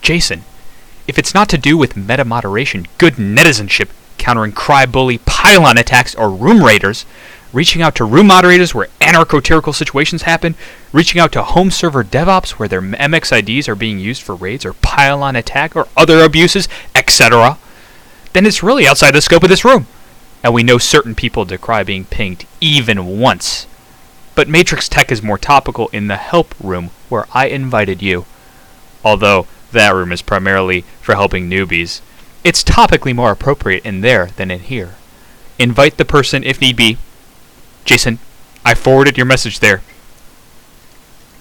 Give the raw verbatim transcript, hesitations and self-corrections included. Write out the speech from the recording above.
Jason, if it's not to do with meta-moderation, good netizenship, countering cry-bully pylon attacks or room raiders, reaching out to room moderators where anarcho-tyrannical situations happen, reaching out to home server DevOps where their M X I Ds are being used for raids or pylon attack or other abuses, et cetera, then it's really outside the scope of this room. And we know certain people decry being pinged even once. But Matrix Tech is more topical in the help room where I invited you. Although that room is primarily for helping newbies, it's topically more appropriate in there than in here. Invite the person if need be. Jason, I forwarded your message there.